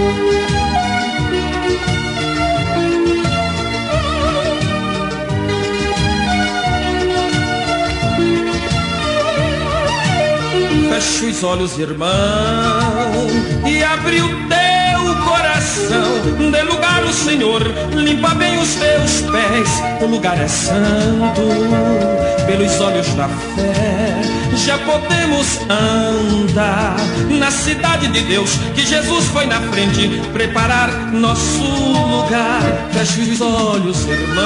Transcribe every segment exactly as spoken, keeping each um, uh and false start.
Feche os olhos, irmão, e abre o teu coração. Dê lugar ao Senhor, limpa bem os teus pés. O lugar é santo, pelos olhos da fé. Já podemos andar na cidade de Deus, que Jesus foi na frente preparar nosso lugar. Feche os olhos,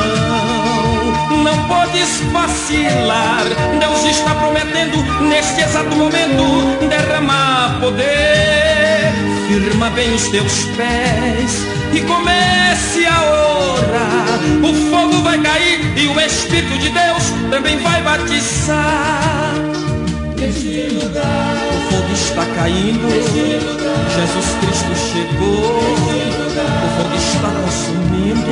irmão, não podes vacilar. Deus está prometendo neste exato momento derramar poder. Firma bem os teus pés e comece a orar. O fogo vai cair e o Espírito de Deus também vai batizar. Neste lugar, o fogo está caindo, Jesus Cristo chegou, o fogo está consumindo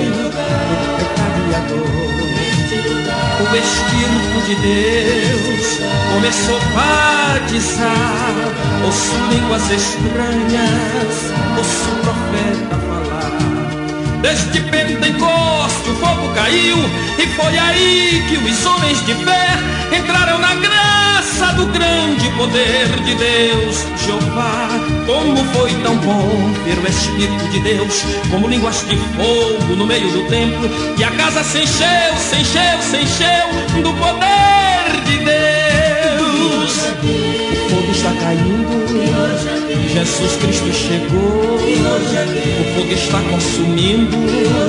o pecado e a dor. O Espírito de Deus começou a batizar, ouço línguas estranhas, ouço o profeta falar. Desde Pentecoste o fogo caiu, e foi aí que os homens de fé entraram na graça do grande poder de Deus, Jeová. Como foi tão bom ver o Espírito de Deus como línguas de fogo no meio do templo, e a casa se encheu, se encheu, se encheu do poder de Deus. O fogo está caindo, Jesus Cristo chegou, o fogo está consumindo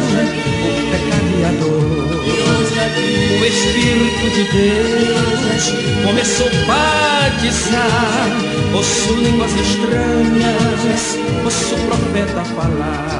o pecado e a dor. O Espírito de Deus começou a batizar, ouço línguas estranhas, ouço o profeta falar.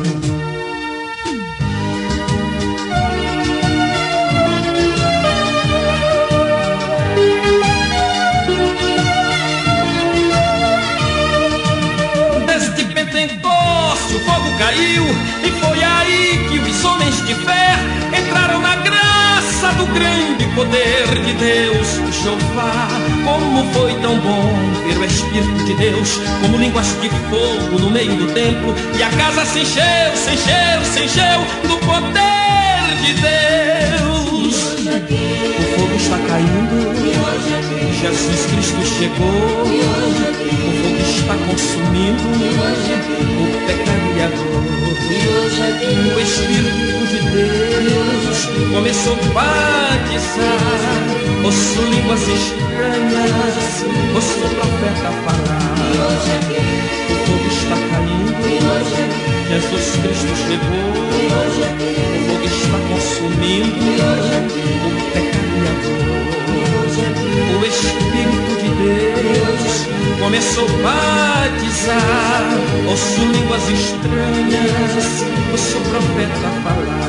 Desde Pentecoste o fogo caiu, e foi aí que os homens de fé entraram na graça do grande poder de Deus, Jeová. Como foi tão bom ver o Espírito de Deus como línguas de fogo no meio do templo, e a casa se encheu, se encheu, se encheu do poder de Deus. O fogo está caindo, Jesus Cristo chegou, o fogo está consumindo o pecado e a dor. O Espírito de Deus começou a batizar, ouço línguas estranhas, ouço o profeta falar. O fogo está caindo, Jesus Cristo chegou, o fogo está consumindo o pecado e a dor. O Espírito de Deus começou a batizar, ouço línguas estranhas, ouço o profeta falar.